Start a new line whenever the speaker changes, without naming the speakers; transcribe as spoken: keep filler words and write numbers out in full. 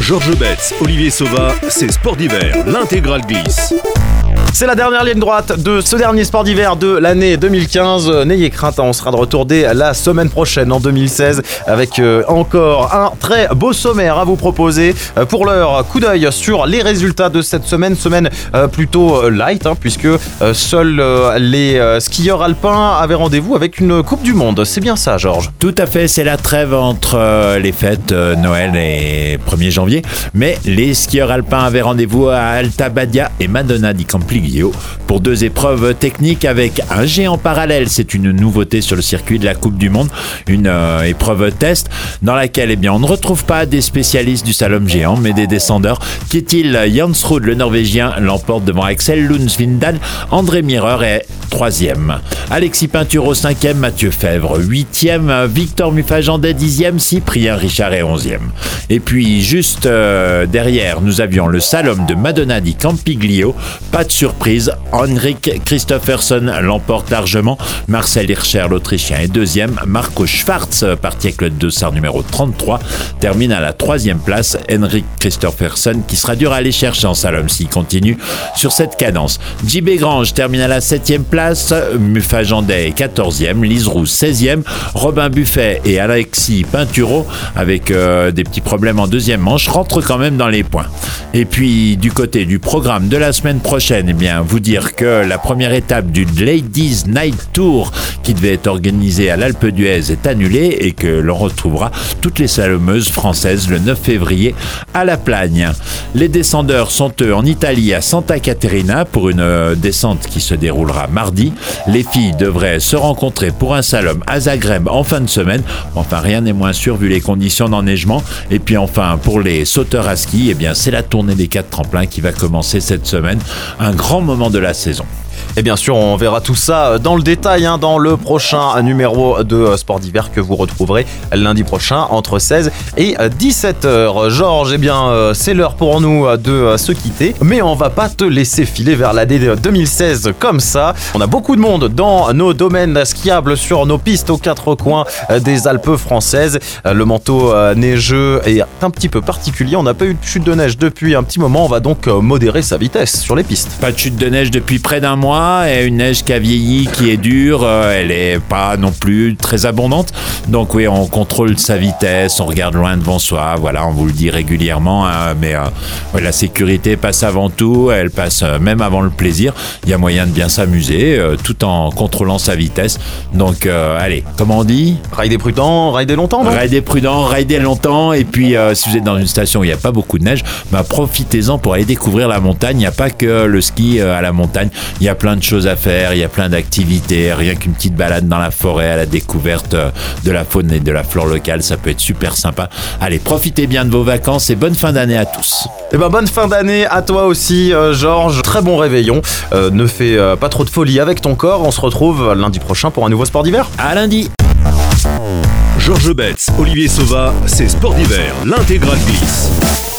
Georges Betts, Olivier Sauva, c'est Sport d'hiver, l'intégrale glisse.
C'est la dernière ligne droite de ce dernier sport d'hiver de l'année deux mille quinze. N'ayez crainte, on sera de retour dès la semaine prochaine en deux mille seize avec euh, encore un très beau sommaire à vous proposer. Euh, pour l'heure, coup d'œil sur les résultats de cette semaine, semaine euh, plutôt light hein, puisque euh, seuls euh, les euh, skieurs alpins avaient rendez-vous avec une Coupe du Monde. C'est bien ça, Georges?
Tout à fait, c'est la trêve entre euh, les fêtes euh, Noël et premier janvier. Mais les skieurs alpins avaient rendez-vous à Alta Badia et Madonna di Campiglio pour deux épreuves techniques avec un géant parallèle. C'est une nouveauté sur le circuit de la Coupe du Monde, une euh, épreuve test dans laquelle eh bien, on ne retrouve pas des spécialistes du slalom géant mais des descendeurs. Kjetil Jansrud, le Norvégien, l'emporte devant Axel Lund-Svindal. André Mireur est troisième. Alexis Pinturo cinquième, Mathieu Fèvre huitième, Victor Mufajandet dixième, Cyprien Richard est onzième. Et puis juste euh, derrière, nous avions le slalom de Madonna di Campiglio. Pas de surprise, Henrik Kristoffersen l'emporte largement. Marcel Hirscher, l'Autrichien, est deuxième. Marco Schwarz, parti avec le dossard numéro trente-trois, termine à la troisième place. Henrik Kristoffersen qui sera dur à aller chercher en slalom s'il continue sur cette cadence. J B Grange termine à la septième place. Mufajandet est quatorzième. Lise Roux seizième. Robin Buffet et Alexis Pinturo, avec euh, des petits problèmes en deuxième manche, rentrent quand même dans les points. Et puis du côté du programme de la semaine prochaine, eh bien, vous dire que la première étape du Ladies Night Tour qui devait être organisée à l'Alpe d'Huez est annulée et que l'on retrouvera toutes les slalomeuses françaises le neuf février à La Plagne. Les descendeurs sont eux en Italie à Santa Caterina pour une descente qui se déroulera mardi. Les filles devraient se rencontrer pour un slalom à Zagreb en fin de semaine. Enfin, rien n'est moins sûr vu les conditions d'enneigement. Et puis enfin, pour les sauteurs à ski, eh bien, c'est la tournée des quatre tremplins qui va commencer cette semaine. Un grand moment de la saison.
Et bien sûr, on verra tout ça dans le détail hein, dans le prochain numéro de Sport d'hiver que vous retrouverez lundi prochain entre seize et dix-sept heures. Georges, eh bien, c'est l'heure pour nous de se quitter, mais on va pas te laisser filer vers l'année deux mille seize comme ça. On a beaucoup de monde dans nos domaines skiables sur nos pistes aux quatre coins des Alpes françaises. Le manteau neigeux est un petit peu particulier. On n'a pas eu de chute de neige depuis un petit moment. On va donc modérer sa vitesse sur les pistes.
Pas de chute de neige depuis près d'un mois. Et une neige qui a vieilli, qui est dure, elle est pas non plus très abondante. Donc oui, on contrôle sa vitesse, on regarde loin devant soi. Voilà, on vous le dit régulièrement, hein, mais euh, ouais, la sécurité passe avant tout. Elle passe euh, même avant le plaisir. Il y a moyen de bien s'amuser, euh, tout en contrôlant sa vitesse. Donc euh, allez, comment on dit ?
Rider prudent, rider longtemps, non ?
Rider prudent, rider longtemps. Et puis euh, si vous êtes dans une station où il n'y a pas beaucoup de neige, bah, profitez-en pour aller découvrir la montagne. Il n'y a pas que le ski euh, à la montagne. Il y a plein de choses à faire, il y a plein d'activités, rien qu'une petite balade dans la forêt à la découverte de la faune et de la flore locale, ça peut être super sympa. Allez, profitez bien de vos vacances et bonne fin d'année à tous.
Et ben bonne fin d'année à toi aussi euh, Georges, très bon réveillon, euh, ne fais euh, pas trop de folie avec ton corps, on se retrouve lundi prochain pour un nouveau sport d'hiver.
À lundi.
Georges Betts, Olivier Sauva, c'est Sport d'hiver, l'intégrale glisse.